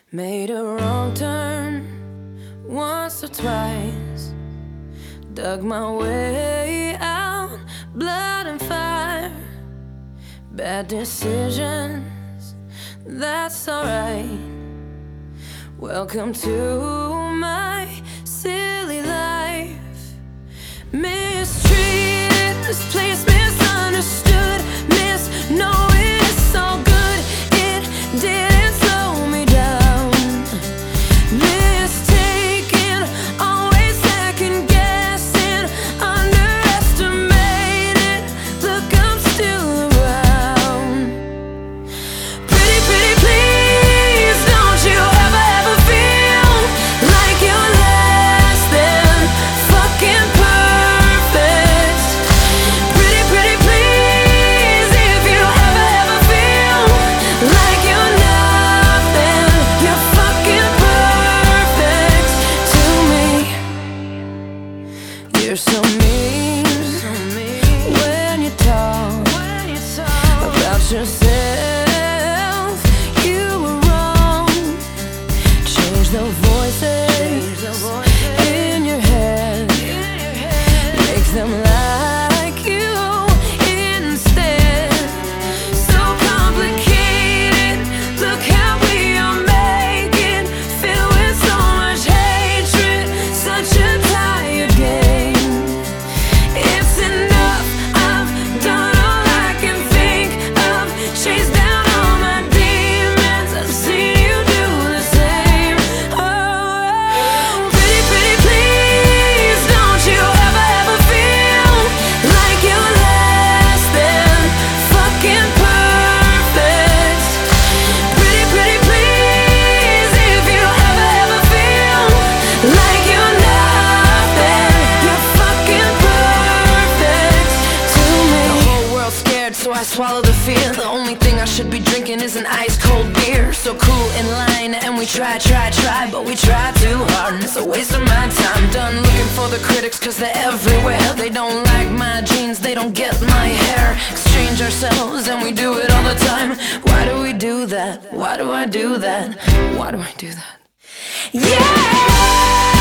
Made a wrong turn once or twice, dug my way out, blood and fire. Bad decisions, that's alright. Welcome to my silly life. Mistreated, misplaced, misunderstood, knowing it's all good. It didn't slow me down. Mistaken, always second guessing, underestimated. Look, I'm still around. Pretty, pretty, please, don't you ever feel like you're less than fucking perfect. Pretty, pretty, please, if you ever feel like you're nothing, you're fucking perfect to me. You're so mean when you talk about yourself. You were wrong. Change the voices in your head. Make them like you instead. So complicated. Look how we are making. Filled with so much hatred. Such a tired game. It's enough. I've done all I can think of. Chased down all my demons. I've seen you do the same. Oh, pretty, pretty, please, don't you ever feel like you're less than fucking perfect. Pretty, pretty, please, if you ever feel like you're nothing, you're fucking perfect to me. The whole world's scared, so I swallow the fear. The only thing I should be drinking is an ice cold beer. So cool in line, and we try, but we try too hard, and it's a waste of my time. Done looking for the critics, cause they're everywhere. They don't like my jeans, they don't get my hair. Exchange ourselves, and we do it all the time. Why do we do that? Why do I do that? Why do I do that? Yeah!